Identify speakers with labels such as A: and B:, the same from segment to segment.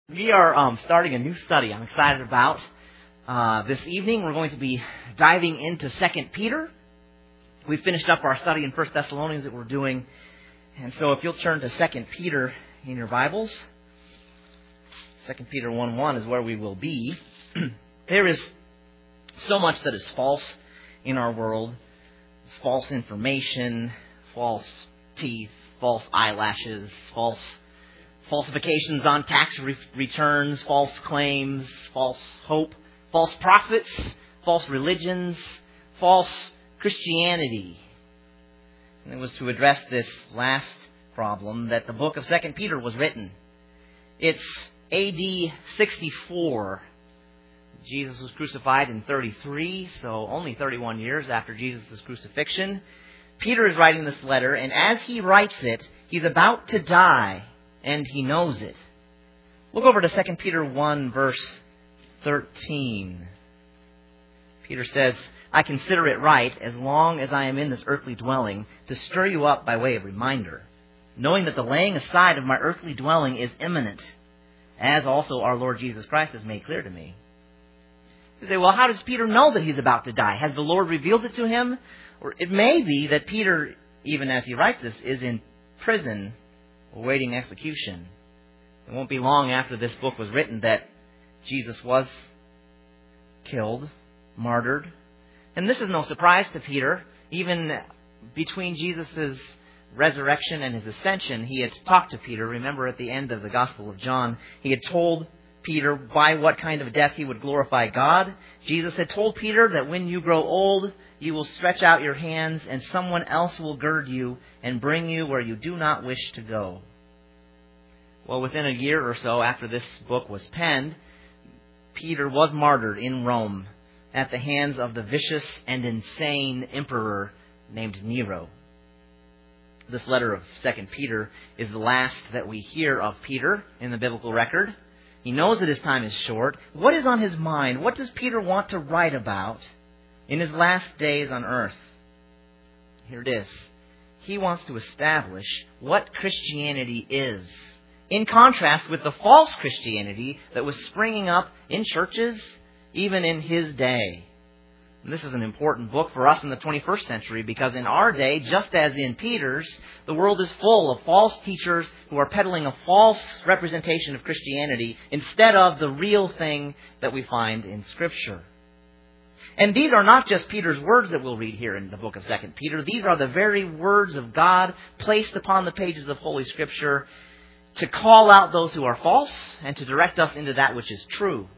A: We are starting a new study I'm excited about. This evening we're going to be diving into 2 Peter. We finished up our study in 1 Thessalonians that we're doing. And so if you'll turn to 2 Peter in your Bibles, 2 Peter 1:1 is where we will be. There is so much that is false in our world. False information, false teeth, false eyelashes, falsifications on tax returns, false claims, false hope, false prophets, false religions, false Christianity. And it was to address this last problem that the book of 2 Peter was written. It's AD 64. Jesus was crucified in 33, so only 31 years after Jesus' crucifixion. Peter is writing this letter, and as he writes it, he's about to die. And he knows it. Look over to 2 Peter 1, verse 13. Peter says, I consider it right, as long as I am in this earthly dwelling, to stir you up by way of reminder, knowing that the laying aside of my earthly dwelling is imminent, as also our Lord Jesus Christ has made clear to me. You say, well, how does Peter know that he's about to die? Has the Lord revealed it to him? Or it may be that Peter, even as he writes this, is in prison awaiting execution. It won't be long after this book was written that Jesus was killed, martyred. And this is no surprise to Peter. Even between Jesus' resurrection and his ascension, he had talked to Peter. Remember at the end of the Gospel of John, he had told Peter by what kind of death he would glorify God. Jesus had told Peter that when you grow old, you will stretch out your hands and someone else will gird you and bring you where you do not wish to go. Well, within a year or so after this book was penned, Peter was martyred in Rome at the hands of the vicious and insane emperor named Nero. This letter of 2 Peter is the last that we hear of Peter in the biblical record. He knows that his time is short. What is on his mind? What does Peter want to write about in his last days on earth? Here it is. He wants to establish what Christianity is, in contrast with the false Christianity that was springing up in churches, even in his day. And this is an important book for us in the 21st century because in our day, just as in Peter's, the world is full of false teachers who are peddling a false representation of Christianity instead of the real thing that we find in Scripture. And these are not just Peter's words that we'll read here in the book of 2 Peter. These are the very words of God placed upon the pages of Holy Scripture to call out those who are false and to direct us into that which is true.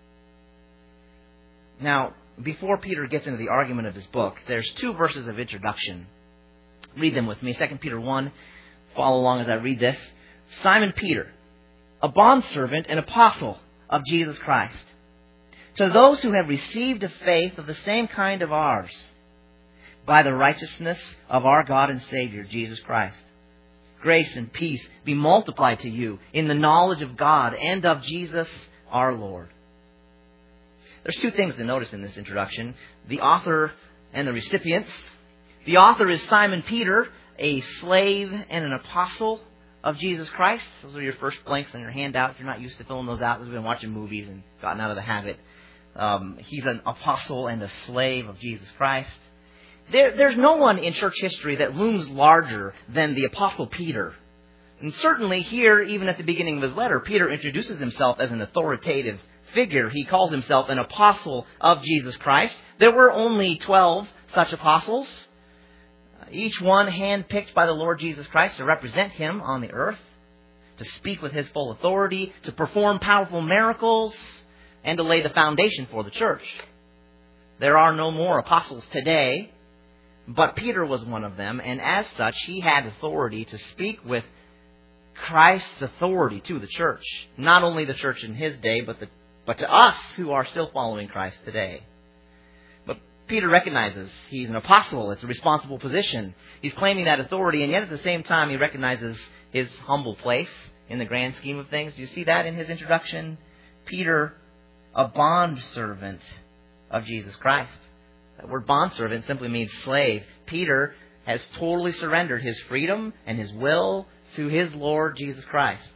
A: Now, before Peter gets into the argument of his book, there's two verses of introduction. Read them with me. 2 Peter 1. Follow along as I read this. Simon Peter, a bondservant and apostle of Jesus Christ, to those who have received a faith of the same kind of ours, by the righteousness of our God and Savior, Jesus Christ. Grace and peace be multiplied to you in the knowledge of God and of Jesus our Lord. There's two things to notice in this introduction. The author and the recipients. The author is Simon Peter, a slave and an apostle of Jesus Christ. Those are your first blanks on your handout. If you're not used to filling those out, we've been watching movies and gotten out of the habit. He's an apostle and a slave of Jesus Christ. There's no one in church history that looms larger than the apostle Peter. And certainly here, even at the beginning of his letter, Peter introduces himself as an authoritative figure. He calls himself an apostle of Jesus Christ. There were only 12 such apostles, each one handpicked by the Lord Jesus Christ to represent him on the earth, to speak with his full authority, to perform powerful miracles, and to lay the foundation for the church. There are no more apostles today, but Peter was one of them, and as such, he had authority to speak with Christ's authority to the church. Not only the church in his day, but to us who are still following Christ today. But Peter recognizes he's an apostle. It's a responsible position. He's claiming that authority, and yet at the same time he recognizes his humble place in the grand scheme of things. Do you see that in his introduction? Peter, a bondservant of Jesus Christ. That word bondservant simply means slave. Peter has totally surrendered his freedom and his will to his Lord Jesus Christ.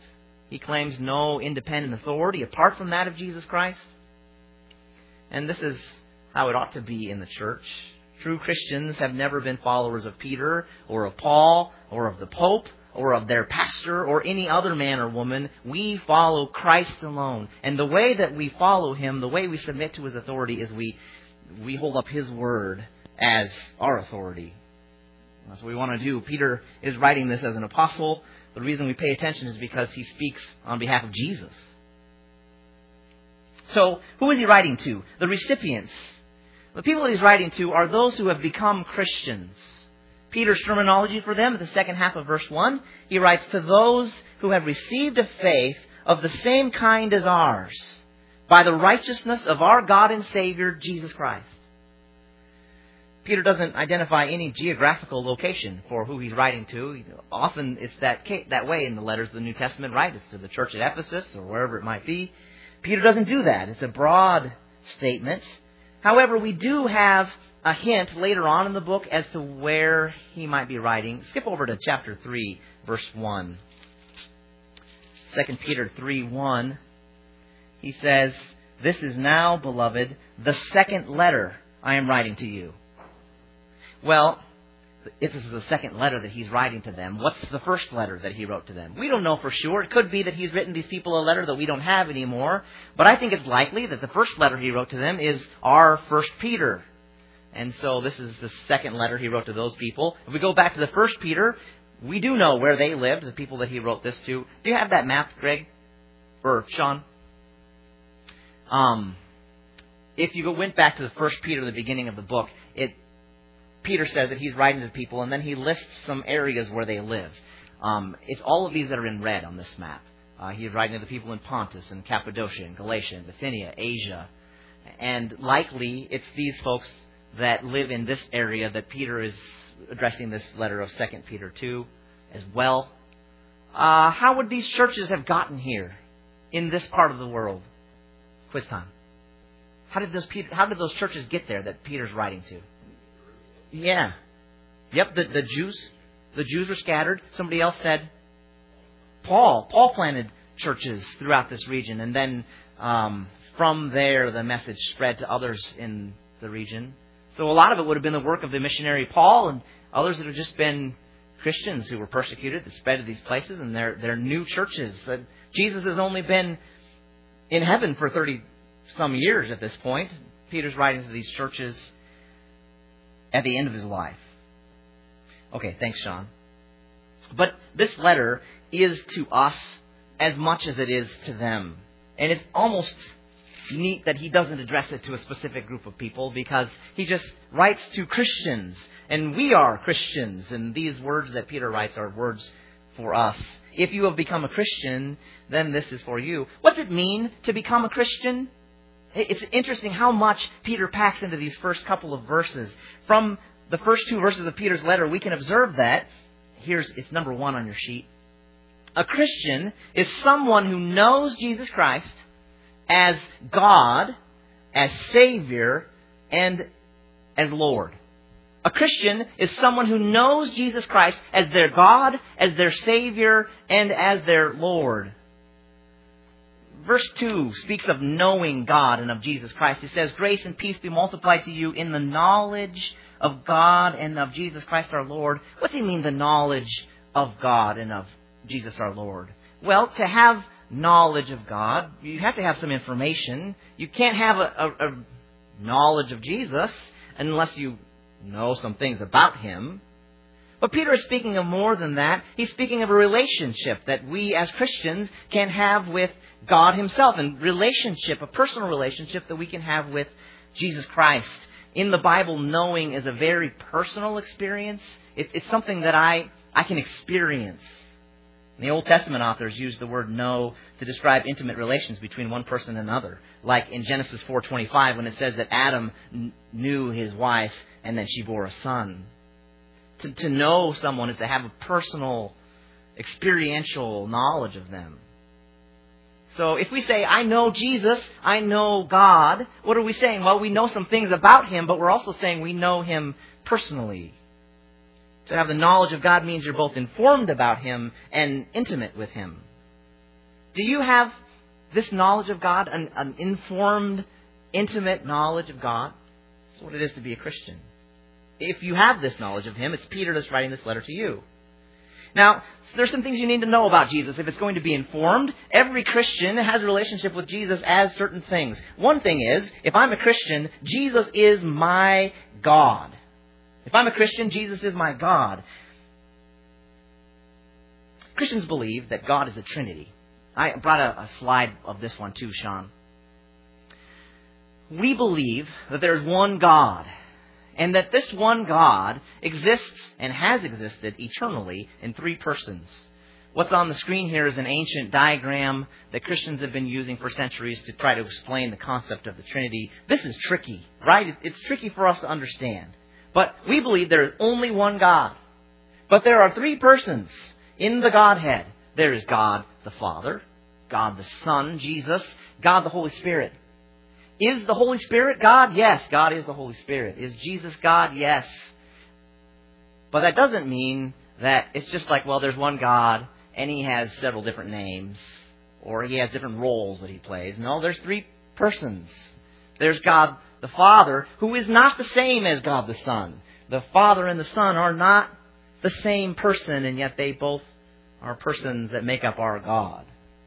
A: He claims no independent authority apart from that of Jesus Christ. And this is how it ought to be in the church. True Christians have never been followers of Peter or of Paul or of the Pope or of their pastor or any other man or woman. We follow Christ alone. And the way that we follow Him, the way we submit to His authority, is we hold up His word as our authority. That's what we want to do. Peter is writing this as an apostle. The reason we pay attention is because he speaks on behalf of Jesus. So, who is he writing to? The recipients. The people that he's writing to are those who have become Christians. Peter's terminology for them, at the second half of verse 1, he writes, to those who have received a faith of the same kind as ours, by the righteousness of our God and Savior, Jesus Christ. Peter doesn't identify any geographical location for who he's writing to. Often it's that way in the letters of the New Testament, right? It's to the church at Ephesus or wherever it might be. Peter doesn't do that. It's a broad statement. However, we do have a hint later on in the book as to where he might be writing. Skip over to chapter 3, verse 1. 2 Peter 3:1. He says, this is now, beloved, the second letter I am writing to you. Well, if this is the second letter that he's writing to them, what's the first letter that he wrote to them? We don't know for sure. It could be that he's written these people a letter that we don't have anymore. But I think it's likely that the first letter he wrote to them is our 1 Peter. And so this is the second letter he wrote to those people. If we go back to the 1 Peter, we do know where they lived, the people that he wrote this to. Do you have that map, Greg? Or Sean? If you went back to the 1 Peter, the beginning of the book, Peter says that he's writing to people, and then he lists some areas where they live. It's all of these that are in red on this map. He's writing to the people in Pontus and Cappadocia and Galatia and Bithynia, Asia. And likely it's these folks that live in this area that Peter is addressing this letter of 2 Peter 2 as well. How would these churches have gotten here in this part of the world? Quiz time. How did those churches get there that Peter's writing to? Yeah. Yep, the Jews were scattered. Somebody else said Paul planted churches throughout this region, and then from there the message spread to others in the region. So a lot of it would have been the work of the missionary Paul, and others that have just been Christians who were persecuted that spread to these places, and they're new churches. Jesus has only been in heaven for 30-some years at this point. Peter's writing to these churches at the end of his life. Okay, thanks, Sean. But this letter is to us as much as it is to them. And it's almost neat that he doesn't address it to a specific group of people, because he just writes to Christians. And we are Christians. And these words that Peter writes are words for us. If you have become a Christian, then this is for you. What's it mean to become a Christian? It's interesting how much Peter packs into these first couple of verses. From the first two verses of Peter's letter, we can observe that. It's number 1 on your sheet. A Christian is someone who knows Jesus Christ as God, as Savior, and as Lord. A Christian is someone who knows Jesus Christ as their God, as their Savior, and as their Lord. Verse 2 speaks of knowing God and of Jesus Christ. It says, grace and peace be multiplied to you in the knowledge of God and of Jesus Christ our Lord. What does he mean, the knowledge of God and of Jesus our Lord? Well, to have knowledge of God, you have to have some information. You can't have a knowledge of Jesus unless you know some things about Him. But Peter is speaking of more than that. He's speaking of a relationship that we as Christians can have with God Himself, and a personal relationship that we can have with Jesus Christ. In the Bible, knowing is a very personal experience. It's something that I can experience. The Old Testament authors use the word know to describe intimate relations between one person and another. Like in Genesis 4:25, when it says that Adam knew his wife and then she bore a son. To know someone is to have a personal, experiential knowledge of them. So if we say, I know Jesus, I know God, what are we saying? Well, we know some things about Him, but we're also saying we know Him personally. To have the knowledge of God means you're both informed about Him and intimate with Him. Do you have this knowledge of God, an informed, intimate knowledge of God? That's what it is to be a Christian. If you have this knowledge of Him, it's Peter that's writing this letter to you. Now, there's some things you need to know about Jesus if it's going to be informed. Every Christian has a relationship with Jesus as certain things. One thing is, if I'm a Christian, Jesus is my God. If I'm a Christian, Jesus is my God. Christians believe that God is a Trinity. I brought a slide of this one too, Sean. We believe that there's one God, and that this one God exists and has existed eternally in three persons. What's on the screen here is an ancient diagram that Christians have been using for centuries to try to explain the concept of the Trinity. This is tricky, right? It's tricky for us to understand. But we believe there is only one God. But there are three persons in the Godhead. There is God the Father, God the Son, Jesus, God the Holy Spirit. Is the Holy Spirit God? Yes, God is the Holy Spirit. Is Jesus God? Yes. But that doesn't mean that it's just like, well, there's one God, and He has several different names, or He has different roles that He plays. No, there's three persons. There's God the Father, who is not the same as God the Son. The Father and the Son are not the same person, and yet they both are persons that make up our God.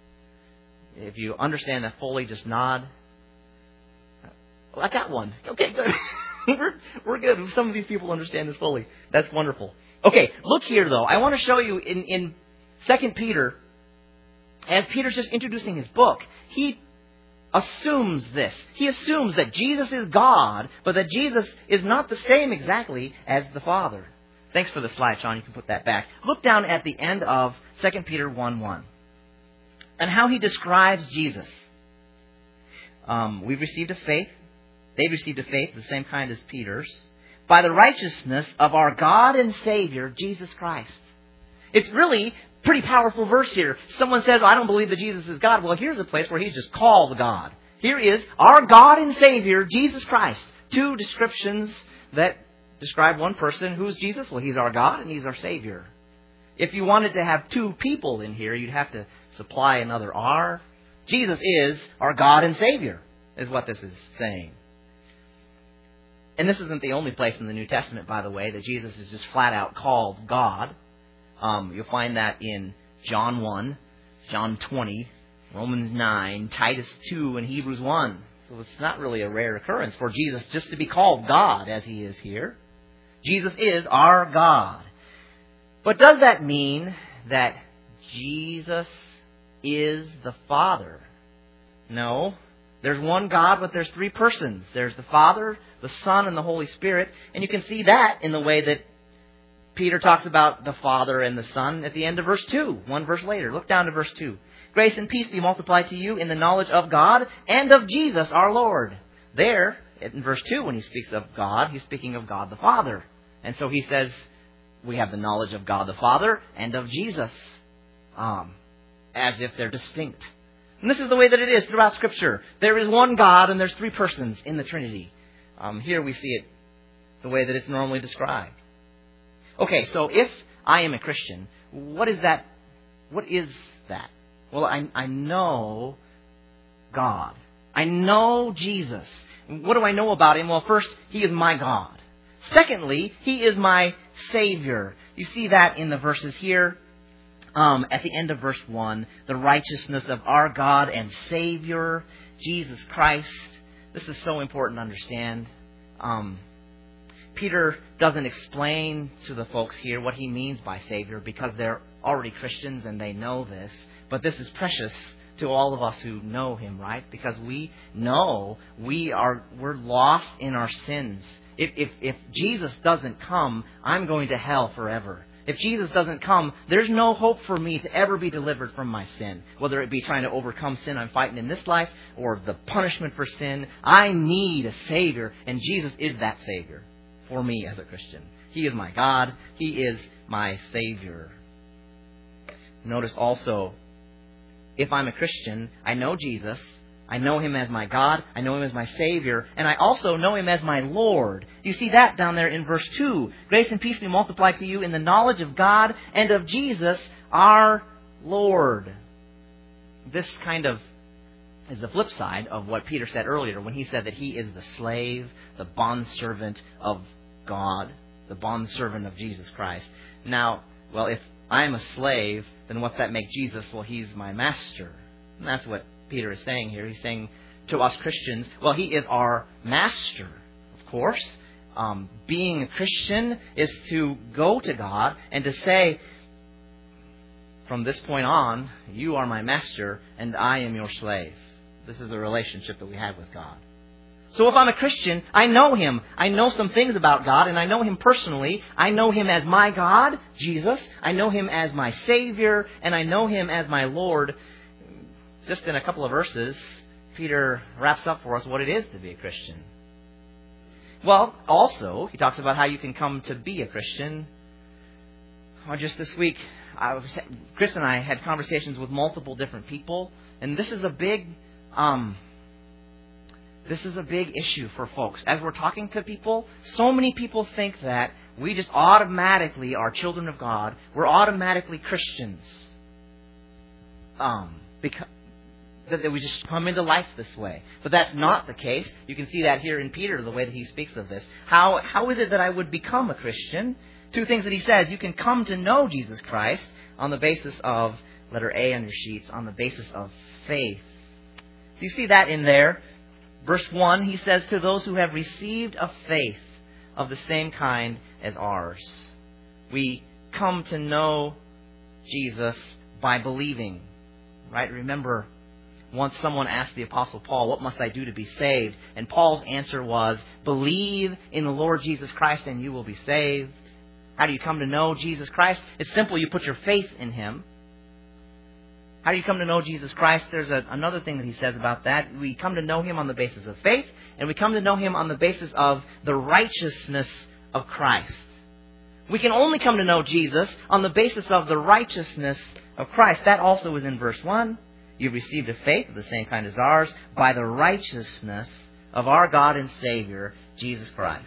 A: If you understand that fully, just nod. Well, I got one. Okay, good. We're good. Some of these people understand this fully. That's wonderful. Okay, look here, though. I want to show you in 2 Peter, as Peter's just introducing his book, he assumes this. He assumes that Jesus is God, but that Jesus is not the same exactly as the Father. Thanks for the slide, Sean. You can put that back. Look down at the end of 2 Peter 1:1 and how he describes Jesus. We've received a faith. They've received a faith, the same kind as Peter's, by the righteousness of our God and Savior, Jesus Christ. It's really a pretty powerful verse here. Someone says, I don't believe that Jesus is God. Well, here's a place where He's just called God. Here is our God and Savior, Jesus Christ. Two descriptions that describe one person. Who's Jesus? Well, He's our God and He's our Savior. If you wanted to have two people in here, you'd have to supply another R. Jesus is our God and Savior, is what this is saying. And this isn't the only place in the New Testament, by the way, that Jesus is just flat out called God. You'll find that in John 1, John 20, Romans 9, Titus 2, and Hebrews 1. So it's not really a rare occurrence for Jesus just to be called God as He is here. Jesus is our God. But does that mean that Jesus is the Father? No. There's one God, but there's three persons. There's the Father, the Son, and the Holy Spirit. And you can see that in the way that Peter talks about the Father and the Son at the end of verse 2, one verse later. Look down to verse 2. Grace and peace be multiplied to you in the knowledge of God and of Jesus our Lord. There, in verse 2, when he speaks of God, he's speaking of God the Father. And so he says, we have the knowledge of God the Father and of Jesus, as if they're distinct. And this is the way that it is throughout Scripture. There is one God and there's three persons in the Trinity. Here we see it the way that it's normally described. Okay, so if I am a Christian, what is that? What is that? Well, I know God. I know Jesus. What do I know about Him? Well, first, He is my God. Secondly, He is my Savior. You see that in the verses here. At the end of verse 1, the righteousness of our God and Savior, Jesus Christ. This is so important to understand. Peter doesn't explain to the folks here what he means by Savior because they're already Christians and they know this. But this is precious to all of us who know Him, right? Because we know we're lost in our sins. If Jesus doesn't come, I'm going to hell forever. If Jesus doesn't come, there's no hope for me to ever be delivered from my sin. Whether it be trying to overcome sin I'm fighting in this life or the punishment for sin, I need a Savior, and Jesus is that Savior for me as a Christian. He is my God. He is my Savior. Notice also, if I'm a Christian, I know Jesus. I know Him as my God. I know Him as my Savior. And I also know Him as my Lord. You see that down there in verse 2. Grace and peace be multiplied to you in the knowledge of God and of Jesus, our Lord. this kind of is the flip side of what Peter said earlier when he said that he is the slave, the bondservant of God, the bondservant of Jesus Christ. Now, well, if I'm a slave, then what's that make Jesus? Well, he's my master. And that's what Peter is saying here. He's saying to us Christians, well, he is our master, of course. Being a Christian is to go to God and to say, from this point on, you are my master and I am your slave. This is the relationship that we have with God. So if I'm a Christian, I know Him. I know some things about God, and I know Him personally. I know Him as my God, Jesus. I know Him as my Savior, and I know Him as my Lord. Just in a couple of verses, Peter wraps up for us what it is to be a Christian. Well, also, he talks about how you can come to be a Christian. Well, just this week, Chris and I had conversations with multiple different people, and this is a big issue for folks. As we're talking to people, so many people think that we just automatically are children of God. We're automatically Christians. Because that we just come into life this way. But that's not the case. You can see that here in Peter, the way that he speaks of this. How is it that I would become a Christian? Two things that he says. You can come to know Jesus Christ on the basis of, letter A on your sheets, on the basis of faith. Do you see that in there? Verse 1, he says, to those who have received a faith of the same kind as ours. We come to know Jesus by believing. Right? Remember, once someone asked the Apostle Paul, what must I do to be saved? And Paul's answer was, believe in the Lord Jesus Christ and you will be saved. How do you come to know Jesus Christ? It's simple. You put your faith in Him. How do you come to know Jesus Christ? There's another thing that he says about that. We come to know Him on the basis of faith, and we come to know Him on the basis of the righteousness of Christ. We can only come to know Jesus on the basis of the righteousness of Christ. That also is in verse 1. You've received a faith of the same kind as ours by the righteousness of our God and Savior, Jesus Christ.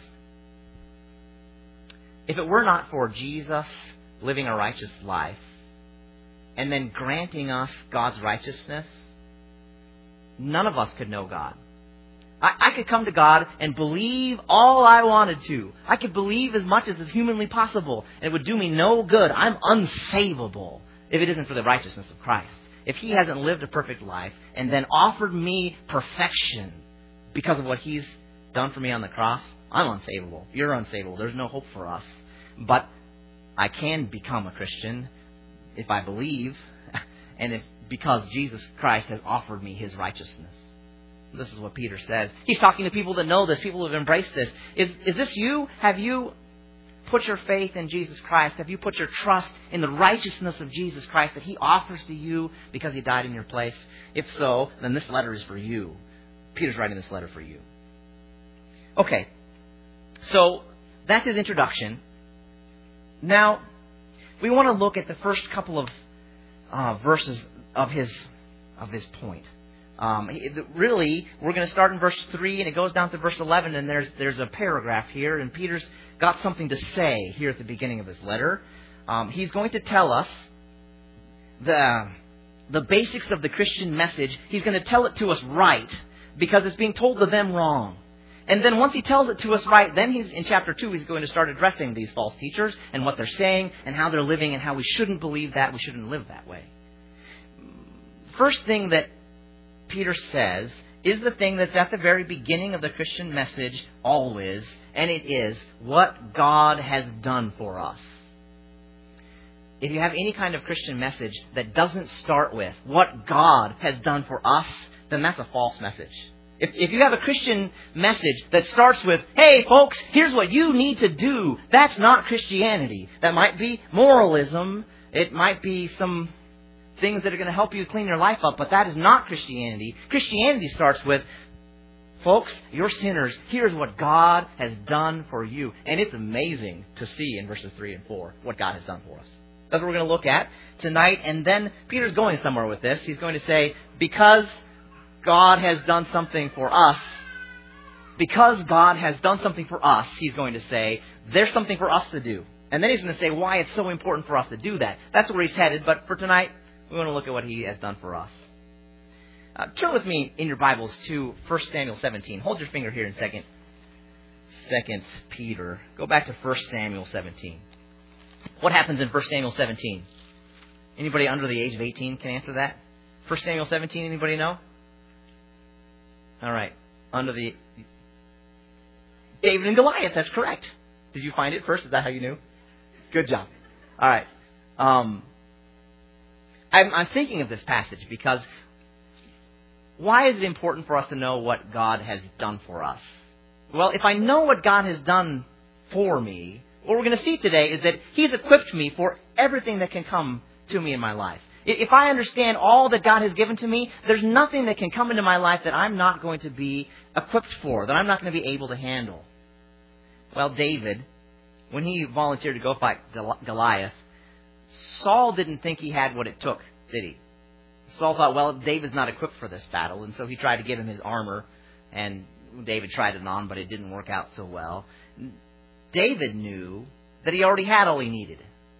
A: If it were not for Jesus living a righteous life and then granting us God's righteousness, none of us could know God. I could come to God and believe all I wanted to. I could believe as much as is humanly possible, and it would do me no good. I'm unsavable if it isn't for the righteousness of Christ. If He hasn't lived a perfect life and then offered me perfection because of what He's done for me on the cross, I'm unsavable. You're unsavable. There's no hope for us. But I can become a Christian if I believe, and because Jesus Christ has offered me His righteousness. This is what Peter says. He's talking to people that know this, people who have embraced this. Is this you? Have you put your faith in Jesus Christ? Have you put your trust in the righteousness of Jesus Christ that He offers to you because He died in your place? If so, then this letter is for you. Peter's writing this letter for you. Okay, so that's his introduction. Now, we want to look at the first couple of verses of his point. Really, we're going to start in verse 3, and it goes down to verse 11, and there's a paragraph here, and Peter's got something to say here at the beginning of his letter. He's going to tell us the basics of the Christian message. He's going to tell it to us right, because it's being told to them wrong. And then once he tells it to us right, then in chapter 2, he's going to start addressing these false teachers and what they're saying and how they're living and how we shouldn't believe that, we shouldn't live that way. First thing that Peter says is the thing that's at the very beginning of the Christian message always, and it is what God has done for us. If you have any kind of Christian message that doesn't start with what God has done for us, then that's a false message. If you have a Christian message that starts with, hey folks, here's what you need to do, that's not Christianity. That might be moralism. It might be some things that are going to help you clean your life up, but that is not Christianity. Christianity starts with, folks, you're sinners. Here's what God has done for you. And it's amazing to see in verses 3 and 4 what God has done for us. That's what we're going to look at tonight. And then Peter's going somewhere with this. He's going to say, because God has done something for us, because God has done something for us, he's going to say, there's something for us to do. And then he's going to say why it's so important for us to do that. That's where he's headed. But for tonight, we want to look at what he has done for us. Turn with me in your Bibles to 1 Samuel 17. Hold your finger here in 2 Peter. Go back to 1 Samuel 17. What happens in 1 Samuel 17? Anybody under the age of 18 can answer that? 1 Samuel 17, anybody know? All right. David and Goliath, that's correct. Did you find it first? Is that how you knew? Good job. All right. I'm thinking of this passage because why is it important for us to know what God has done for us? Well, if I know what God has done for me, what we're going to see today is that He's equipped me for everything that can come to me in my life. If I understand all that God has given to me, there's nothing that can come into my life that I'm not going to be equipped for, that I'm not going to be able to handle. Well, David, when he volunteered to go fight Goliath, Saul didn't think he had what it took, did he? Saul thought, well, David's not equipped for this battle, and so he tried to give him his armor, and David tried it on, but it didn't work out so well. David knew that he already had all he needed.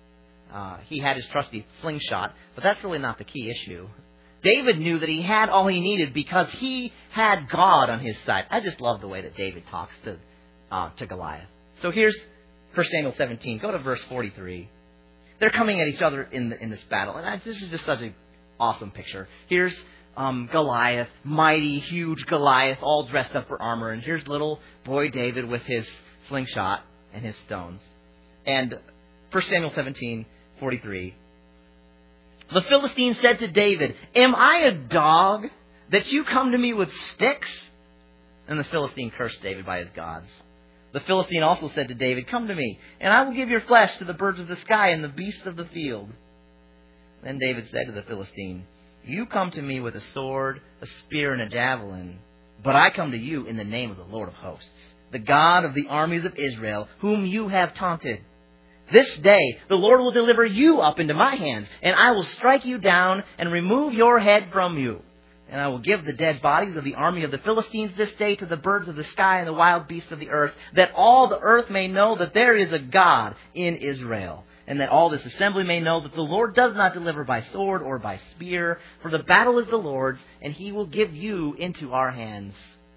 A: He had his trusty slingshot, but that's really not the key issue. David knew that he had all he needed because he had God on his side. I just love the way that David talks to Goliath. So here's 1 Samuel 17. Go to verse 43. They're coming at each other in this battle, and this is just such an awesome picture. Here's Goliath, mighty, huge Goliath, all dressed up for armor, and here's little boy David with his slingshot and his stones. And 1 Samuel 17:43. The Philistine said to David, "Am I a dog that you come to me with sticks?" And the Philistine cursed David by his gods. The Philistine also said to David, "Come to me, and I will give your flesh to the birds of the sky and the beasts of the field." Then David said to the Philistine, "You come to me with a sword, a spear, and a javelin, but I come to you in the name of the Lord of hosts, the God of the armies of Israel, whom you have taunted. This day the Lord will deliver you up into my hands, and I will strike you down and remove your head from you. And I will give the dead bodies of the army of the Philistines this day to the birds of the sky and the wild beasts of the earth, that all the earth may know that there is a God in Israel, and that all this assembly may know that the Lord does not deliver by sword or by spear, for the battle is the Lord's, and He will give you into our hands."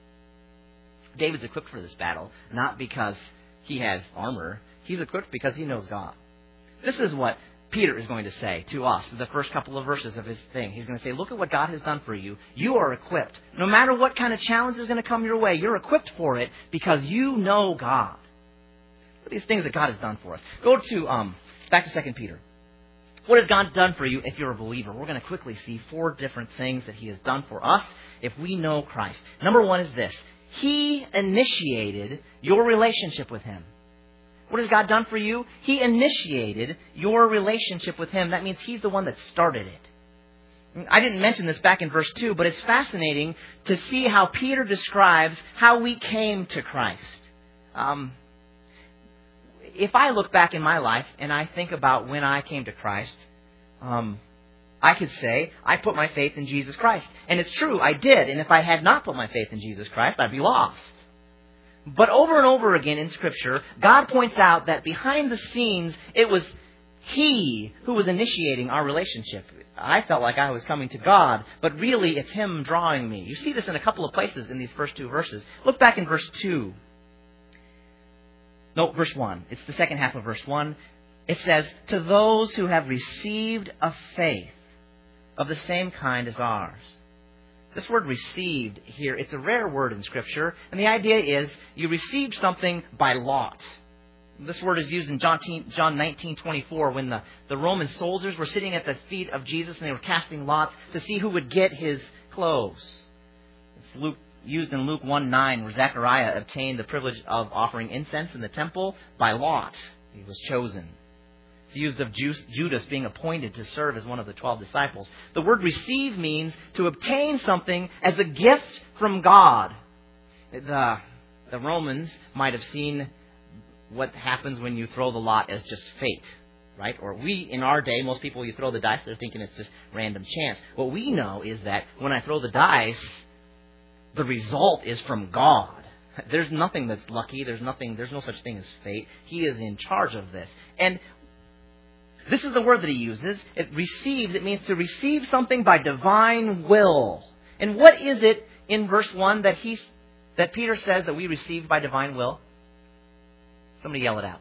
A: David's equipped for this battle, not because he has armor. He's equipped because he knows God. This is what Peter is going to say to us in the first couple of verses of his thing. He's going to say, look at what God has done for you. You are equipped. No matter what kind of challenge is going to come your way, you're equipped for it because you know God. Look at these things that God has done for us. Go to back to 2 Peter. What has God done for you if you're a believer? We're going to quickly see 4 different things that He has done for us if we know Christ. Number 1 is this. He initiated your relationship with Him. What has God done for you? He initiated your relationship with Him. That means He's the one that started it. I didn't mention this back in verse 2, but it's fascinating to see how Peter describes how we came to Christ. If I look back in my life and I think about when I came to Christ, I could say I put my faith in Jesus Christ. And it's true, I did. And if I had not put my faith in Jesus Christ, I'd be lost. But over and over again in Scripture, God points out that behind the scenes, it was He who was initiating our relationship. I felt like I was coming to God, but really it's Him drawing me. You see this in a couple of places in these first 2 verses. Look back in verse 2. No, verse 1. It's the second half of verse 1. It says, "To those who have received a faith of the same kind as ours." This word received here, it's a rare word in Scripture, and the idea is you received something by lot. This word is used in John 19:24 when the Roman soldiers were sitting at the feet of Jesus and they were casting lots to see who would get His clothes. It's used in Luke 1:9 where Zechariah obtained the privilege of offering incense in the temple by lot. He was chosen. It's used of Judas being appointed to serve as one of the 12 disciples. The word receive means to obtain something as a gift from God. The Romans might have seen what happens when you throw the lot as just fate, right? Or we, in our day, most people, you throw the dice, they're thinking it's just random chance. What we know is that when I throw the dice, the result is from God. There's nothing that's lucky. There's no such thing as fate. He is in charge of this. And this is the word that he uses. It receives. It means to receive something by divine will. And what is it in verse 1 that Peter says that we received by divine will? Somebody yell it out.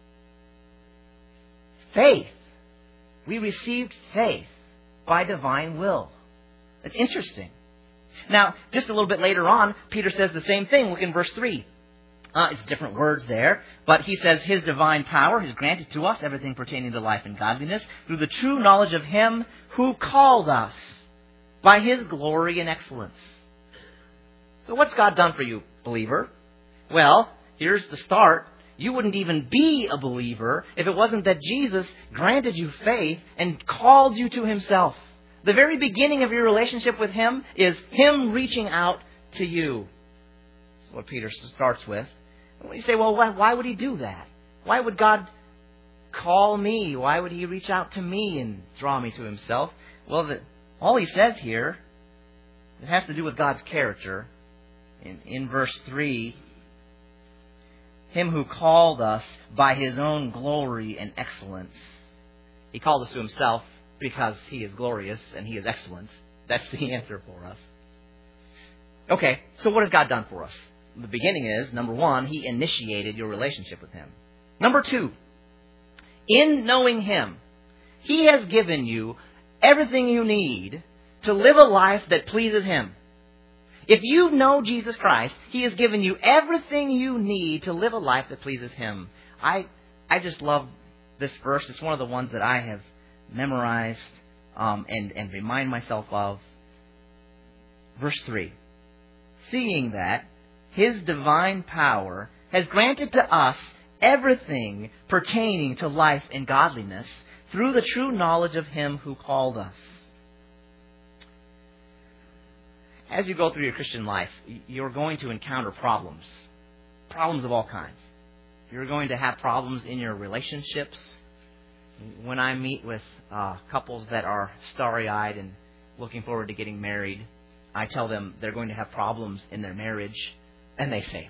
A: Faith. We received faith by divine will. It's interesting. Now, just a little bit later on, Peter says the same thing. Look in verse 3. It's different words there, but he says, His divine power has granted to us everything pertaining to life and godliness through the true knowledge of Him who called us by His glory and excellence. So what's God done for you, believer? Well, here's the start. You wouldn't even be a believer if it wasn't that Jesus granted you faith and called you to Himself. The very beginning of your relationship with Him is Him reaching out to you. That's what Peter starts with. And you say, well, why would He do that? Why would God call me? Why would He reach out to me and draw me to Himself? Well, all He says here, it has to do with God's character. In verse 3, Him who called us by His own glory and excellence. He called us to Himself because He is glorious and He is excellent. That's the answer for us. Okay, so what has God done for us? The beginning is, number 1, He initiated your relationship with Him. Number 2, in knowing Him, He has given you everything you need to live a life that pleases Him. If you know Jesus Christ, He has given you everything you need to live a life that pleases Him. I just love this verse. It's one of the ones that I have memorized and remind myself of. Verse 3. Seeing that His divine power has granted to us everything pertaining to life and godliness through the true knowledge of Him who called us. As you go through your Christian life, you're going to encounter problems. Problems of all kinds. You're going to have problems in your relationships. When I meet with couples that are starry-eyed and looking forward to getting married, I tell them they're going to have problems in their marriage. And they say,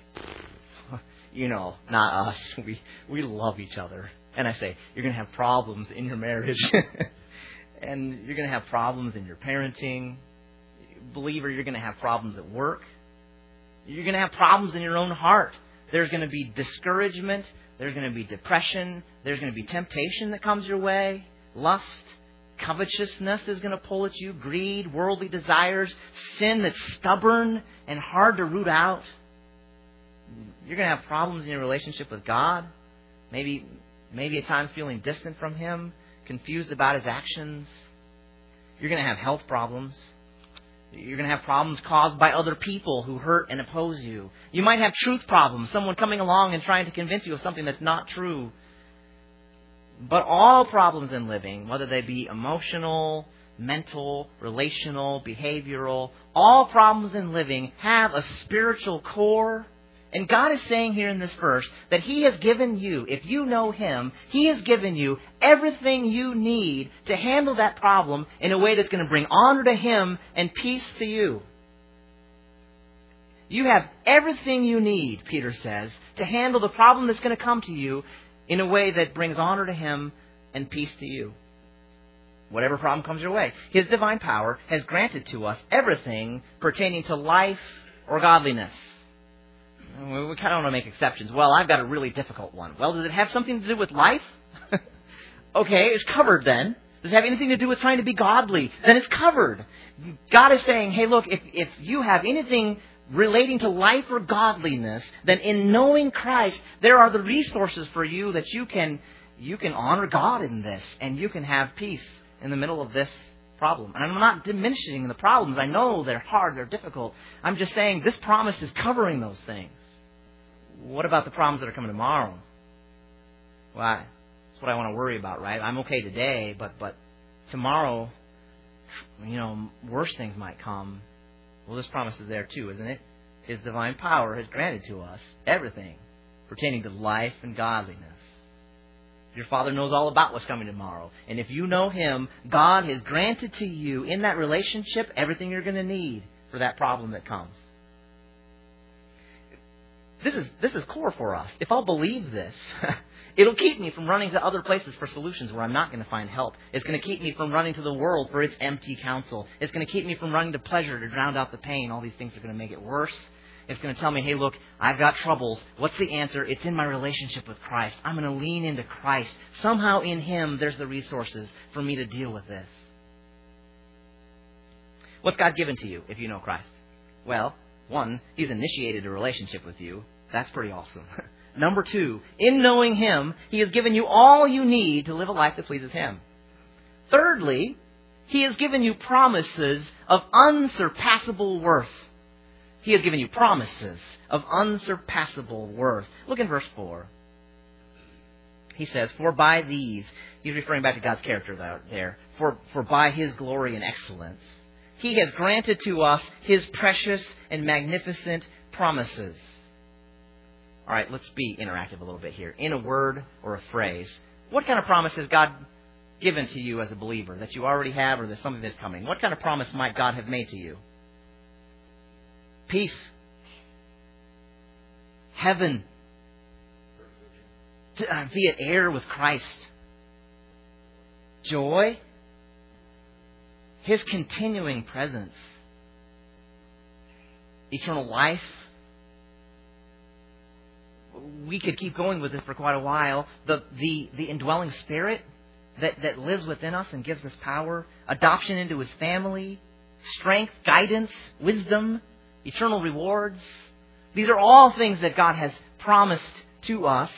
A: not us. We love each other. And I say, you're going to have problems in your marriage. And you're going to have problems in your parenting. Believer, you're going to have problems at work. You're going to have problems in your own heart. There's going to be discouragement. There's going to be depression. There's going to be temptation that comes your way. Lust. Covetousness is going to pull at you. Greed. Worldly desires. Sin that's stubborn and hard to root out. You're going to have problems in your relationship with God. Maybe at times feeling distant from Him. Confused about His actions. You're going to have health problems. You're going to have problems caused by other people who hurt and oppose you. You might have truth problems, someone coming along and trying to convince you of something that's not true. But all problems in living, whether they be emotional, mental, relational, behavioral, all problems in living have a spiritual core. And God is saying here in this verse that He has given you, if you know Him, He has given you everything you need to handle that problem in a way that's going to bring honor to Him and peace to you. You have everything you need, Peter says, to handle the problem that's going to come to you in a way that brings honor to Him and peace to you. Whatever problem comes your way. His divine power has granted to us everything pertaining to life or godliness. We kind of want to make exceptions. Well, I've got a really difficult one. Well, does it have something to do with life? Okay, it's covered then. Does it have anything to do with trying to be godly? Then it's covered. God is saying, hey, look, if you have anything relating to life or godliness, then in knowing Christ, there are the resources for you that you can honor God in this, and you can have peace in the middle of this problem. And I'm not diminishing the problems. I know they're hard, they're difficult. I'm just saying this promise is covering those things. What about the problems that are coming tomorrow? Well, that's what I want to worry about, right? I'm okay today, but tomorrow, worse things might come. Well, this promise is there too, isn't it? His divine power has granted to us everything pertaining to life and godliness. Your Father knows all about what's coming tomorrow. And if you know Him, God has granted to you in that relationship everything you're going to need for that problem that comes. This is core for us. If I'll believe this, it'll keep me from running to other places for solutions where I'm not going to find help. It's going to keep me from running to the world for its empty counsel. It's going to keep me from running to pleasure to drown out the pain. All these things are going to make it worse. It's going to tell me, hey, look, I've got troubles. What's the answer? It's in my relationship with Christ. I'm going to lean into Christ. Somehow in Him, there's the resources for me to deal with this. What's God given to you if you know Christ? Well, one, He's initiated a relationship with you. That's pretty awesome. Number two, in knowing Him, He has given you all you need to live a life that pleases Him. Thirdly, He has given you promises of unsurpassable worth. He has given you promises of unsurpassable worth. Look in verse 4. He says, for by these, he's referring back to God's character there, for by His glory and excellence, He has granted to us His precious and magnificent promises. All right, let's be interactive a little bit here. In a word or a phrase, what kind of promise has God given to you as a believer that you already have or that something that's coming? What kind of promise might God have made to you? Peace. Heaven. To be at heir with Christ. Joy. His continuing presence. Eternal life. We could keep going with this for quite a while. The indwelling Spirit that lives within us and gives us power. Adoption into His family. Strength, guidance, wisdom, eternal rewards. These are all things that God has promised to us.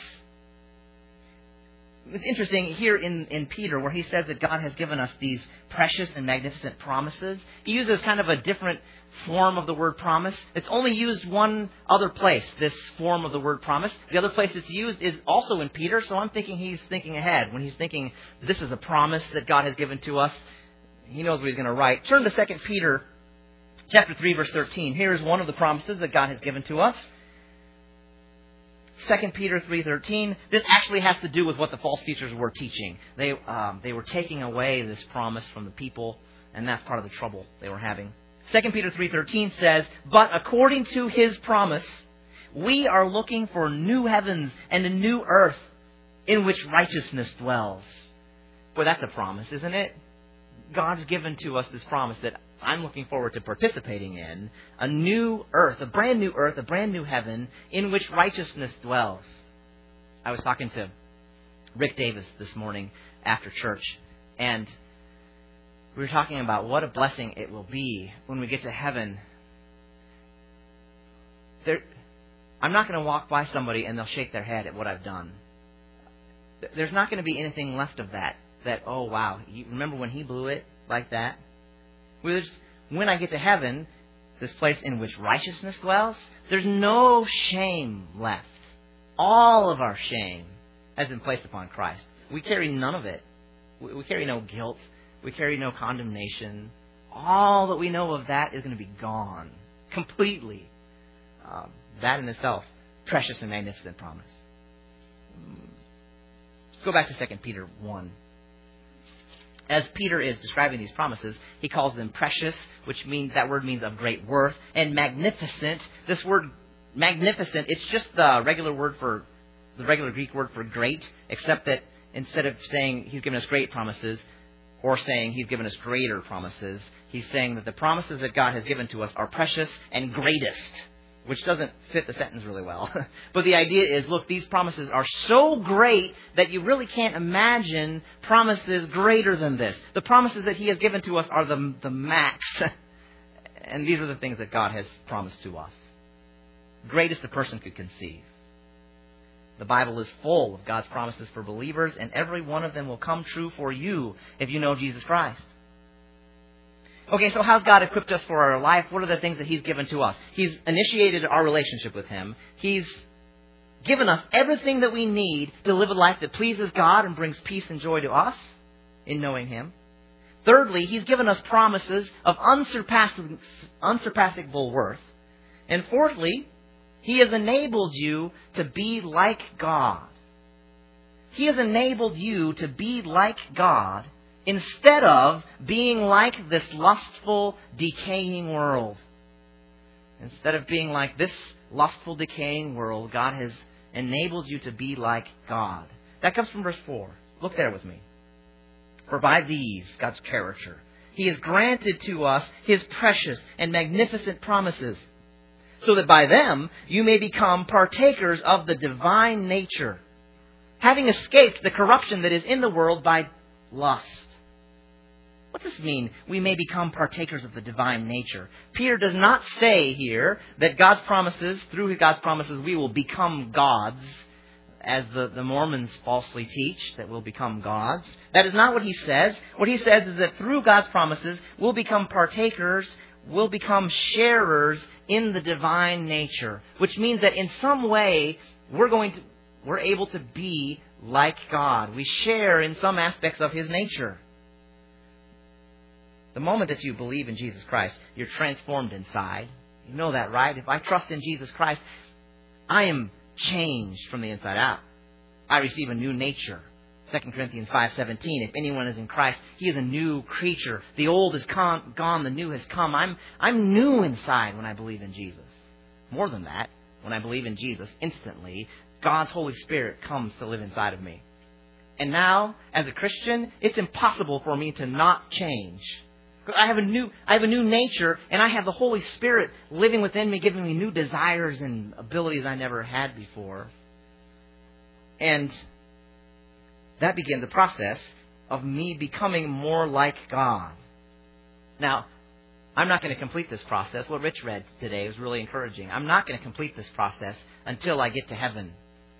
A: It's interesting here in Peter where he says that God has given us these precious and magnificent promises. He uses kind of a different form of the word promise. It's only used one other place, this form of the word promise. The other place it's used is also in Peter, so I'm thinking he's thinking ahead. When he's thinking this is a promise that God has given to us, he knows what he's going to write. Turn to 2 Peter chapter 3, verse 13. Here is one of the promises that God has given to us. 2 Peter 3:13. This actually has to do with what the false teachers were teaching. They were taking away this promise from the people, and that's part of the trouble they were having. 2 Peter 3:13 says, but according to His promise, we are looking for new heavens and a new earth in which righteousness dwells. Boy, that's a promise, isn't it? God's given to us this promise that I'm looking forward to participating in. A new earth, a brand new heaven in which righteousness dwells. I was talking to Rick Davis this morning after church, and we were talking about what a blessing it will be when we get to heaven. I'm not going to walk by somebody and they'll shake their head at what I've done. There's not going to be anything left of that, oh wow, you remember when he blew it like that? When I get to heaven, this place in which righteousness dwells, there's no shame left. All of our shame has been placed upon Christ. We carry none of it. We carry no guilt. We carry no condemnation. All that we know of that is going to be gone completely. That in itself, precious and magnificent promise. Let's go back to 2 Peter 1. As Peter is describing these promises, he calls them precious, which means that word means of great worth, and magnificent. This word magnificent, it's just the regular Greek word for great, except that instead of saying He's given us great promises or saying He's given us greater promises, He's saying that the promises that God has given to us are precious and greatest, which doesn't fit the sentence really well. But the idea is, look, these promises are so great that you really can't imagine promises greater than this. The promises that He has given to us are the max. And these are the things that God has promised to us. Greatest a person could conceive. The Bible is full of God's promises for believers, and every one of them will come true for you if you know Jesus Christ. Okay, so how's God equipped us for our life? What are the things that He's given to us? He's initiated our relationship with Him. He's given us everything that we need to live a life that pleases God and brings peace and joy to us in knowing Him. Thirdly, He's given us promises of unsurpassable worth. And fourthly, He has enabled you to be like God. He has enabled you to be like God instead of being like this lustful, decaying world. Instead of being like this lustful, decaying world, God has enabled you to be like God. That comes from verse 4. Look there with me. For by these, God's character, He has granted to us His precious and magnificent promises, so that by them you may become partakers of the divine nature, having escaped the corruption that is in the world by lust. What does this mean? We may become partakers of the divine nature. Peter does not say here that God's promises, through God's promises, we will become gods, as the Mormons falsely teach, that we'll become gods. That is not what he says. What he says is that through God's promises, we'll become partakers, we'll become sharers in the divine nature, which means that in some way we're able to be like God. We share in some aspects of His nature. The moment that you believe in Jesus Christ, you're transformed inside. You know that, right? If I trust in Jesus Christ, I am changed from the inside out. I receive a new nature. 2 Corinthians 5:17. If anyone is in Christ, he is a new creature. The old is gone, the new has come. I'm new inside when I believe in Jesus. More than that, when I believe in Jesus, instantly, God's Holy Spirit comes to live inside of me. And now, as a Christian, it's impossible for me to not change. I have a new nature, and I have the Holy Spirit living within me, giving me new desires and abilities I never had before. And that begins the process of me becoming more like God. Now, I'm not going to complete this process. What Rich read today was really encouraging. I'm not going to complete this process until I get to heaven.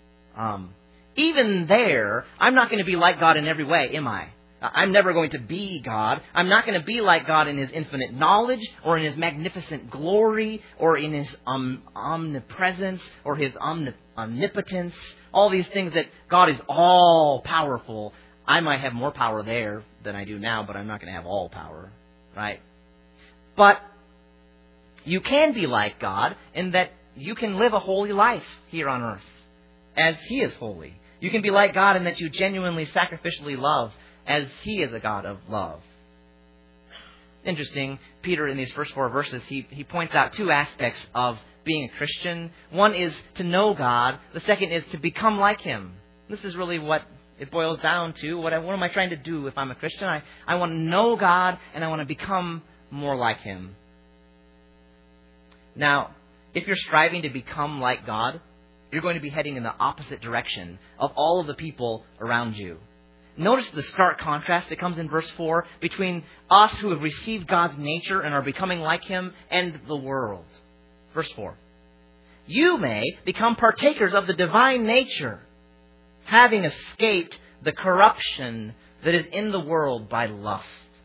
A: Even there, I'm not going to be like God in every way, am I? I'm never going to be God. I'm not going to be like God in His infinite knowledge or in His magnificent glory or in His omnipresence or His omnipotence. All these things that God is all powerful. I might have more power there than I do now, but I'm not going to have all power, right? But you can be like God in that you can live a holy life here on earth as He is holy. You can be like God in that you genuinely, sacrificially love as He is a God of love. Interesting, Peter in these first 4 verses, he points out 2 aspects of being a Christian. One is to know God. The second is to become like Him. This is really what it boils down to. What am I trying to do if I'm a Christian? I want to know God and I want to become more like Him. Now, if you're striving to become like God, you're going to be heading in the opposite direction of all of the people around you. Notice the stark contrast that comes in verse 4 between us who have received God's nature and are becoming like Him and the world. Verse 4. You may become partakers of the divine nature, having escaped the corruption that is in the world by lust.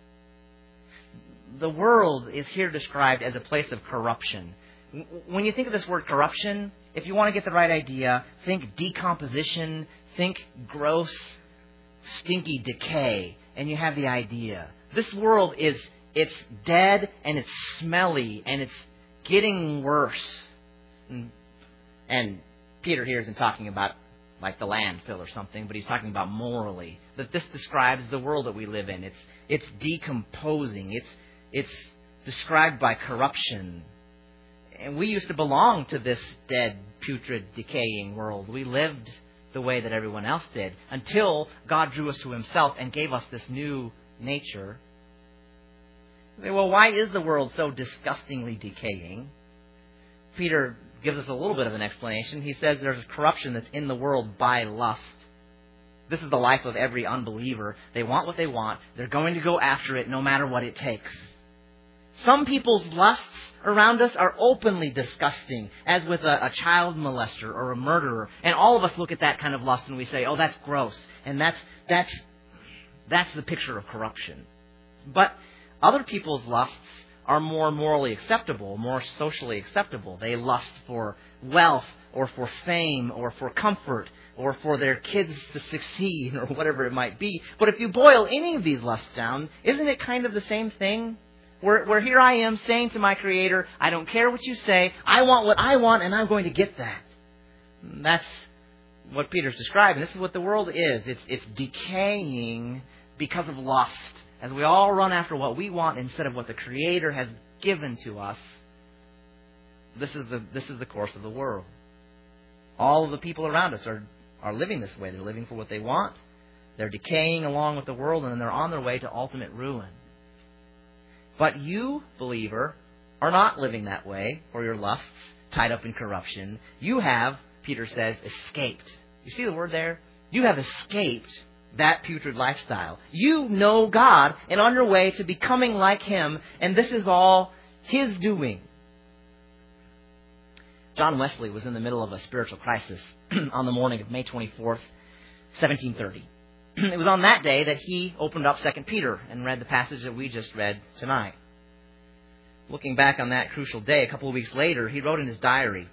A: The world is here described as a place of corruption. When you think of this word corruption, if you want to get the right idea, think decomposition, think gross, stinky decay, and you have the idea. This world it's dead and it's smelly and it's getting worse. And Peter here isn't talking about like the landfill or something, but he's talking about morally. That this describes the world that we live in. It's decomposing. It's described by corruption. And we used to belong to this dead, putrid, decaying world. We lived the way that everyone else did until God drew us to Himself and gave us this new nature. Well, why is the world so disgustingly decaying? Peter gives us a little bit of an explanation. He says there's corruption that's in the world by lust. This is the life of every unbeliever. They want what they want. They're going to go after it no matter what it takes. Some people's lusts around us are openly disgusting, as with a child molester or a murderer. And all of us look at that kind of lust and we say, oh, that's gross. And that's the picture of corruption. But other people's lusts are more morally acceptable, more socially acceptable. They lust for wealth or for fame or for comfort or for their kids to succeed or whatever it might be. But if you boil any of these lusts down, isn't it kind of the same thing? Where here I am saying to my Creator, I don't care what you say, I want what I want and I'm going to get that. That's what Peter's describing. This is what the world is. It's decaying because of lust. As we all run after what we want instead of what the Creator has given to us. this is the course of the world. All of the people around us are living this way. They're living for what they want. They're decaying along with the world, and then they're on their way to ultimate ruin. But you, believer, are not living that way, for your lusts tied up in corruption. You have, Peter says, escaped. You see the word there? You have escaped that putrid lifestyle. You know God and on your way to becoming like Him, and this is all His doing. John Wesley was in the middle of a spiritual crisis on the morning of May 24th, 1730. It was on that day that he opened up 2 Peter and read the passage that we just read tonight. Looking back on that crucial day, a couple of weeks later, he wrote in his diary,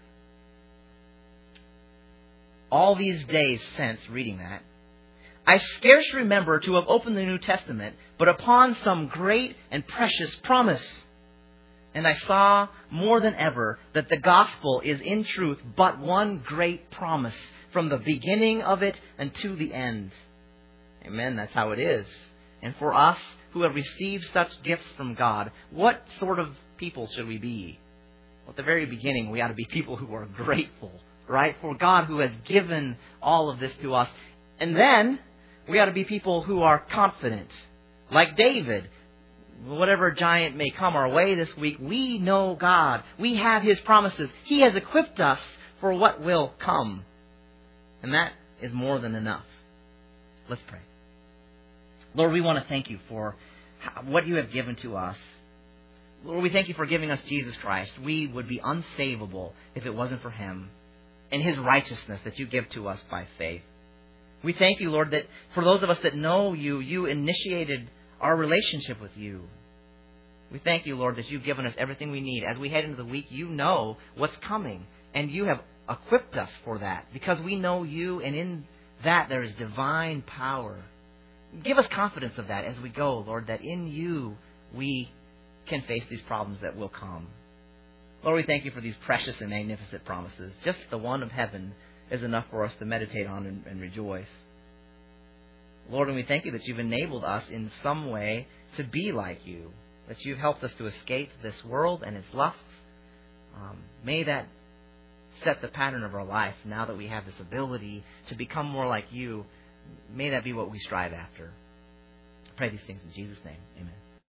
A: "All these days since reading that, I scarce remember to have opened the New Testament, but upon some great and precious promise. And I saw more than ever that the gospel is in truth but one great promise from the beginning of it and to the end." Amen. That's how it is. And for us who have received such gifts from God, what sort of people should we be? Well, at the very beginning, we ought to be people who are grateful, right? For God who has given all of this to us. And then we ought to be people who are confident. Like David. Whatever giant may come our way this week, we know God. We have His promises. He has equipped us for what will come. And that is more than enough. Let's pray. Lord, we want to thank You for what You have given to us. Lord, we thank You for giving us Jesus Christ. We would be unsavable if it wasn't for Him and His righteousness that You give to us by faith. We thank You, Lord, that for those of us that know You, You initiated our relationship with You. We thank You, Lord, that You've given us everything we need. As we head into the week, You know what's coming, and You have equipped us for that because we know You, and in that there is divine power. Give us confidence of that as we go, Lord, that in You we can face these problems that will come. Lord, we thank You for these precious and magnificent promises. Just the one of heaven is enough for us to meditate on and rejoice. Lord, and we thank You that You've enabled us in some way to be like You, that You've helped us to escape this world and its lusts. May that set the pattern of our life now that we have this ability to become more like You. May that be what we strive after. I pray these things in Jesus' name. Amen.